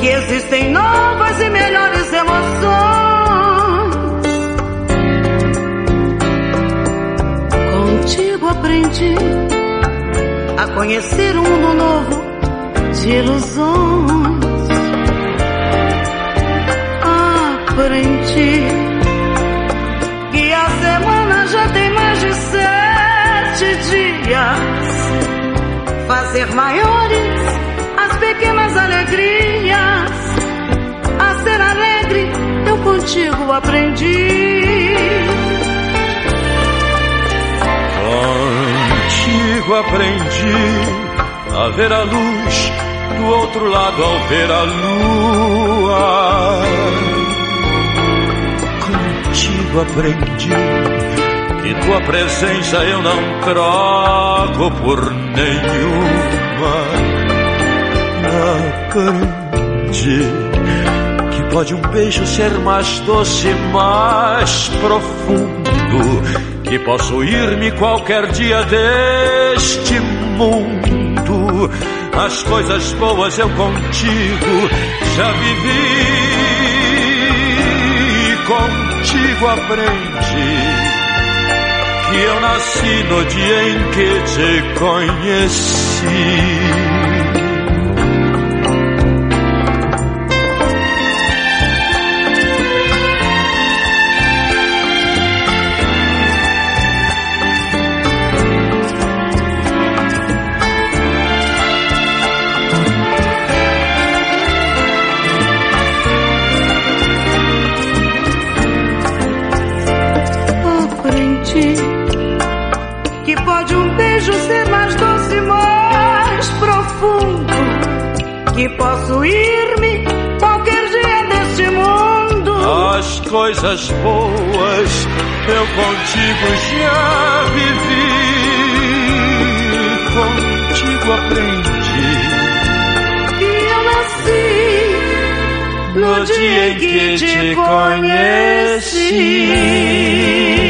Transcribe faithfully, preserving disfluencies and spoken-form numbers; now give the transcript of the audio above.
que existem novas e melhores emoções. Contigo aprendi a conhecer um mundo novo de ilusões. Aprendi que a semana já tem mais de sete dias. Fazer maiores as pequenas alegrias. A ser alegre eu contigo aprendi. Contigo aprendi a ver a luz do outro lado ao ver a lua. Contigo aprendi que tua presença eu não troco por nenhuma. Aprendi que pode um beijo ser mais doce, mais profundo, que posso ir-me qualquer dia deste mundo. As coisas boas eu contigo já vivi. Contigo aprendi que eu nasci no dia em que te conheci. Que pode um beijo ser mais doce, mais profundo, que posso ir-me qualquer dia deste mundo. As coisas boas eu contigo já vivi. Contigo aprendi que eu nasci no, no dia em que, que te conheci.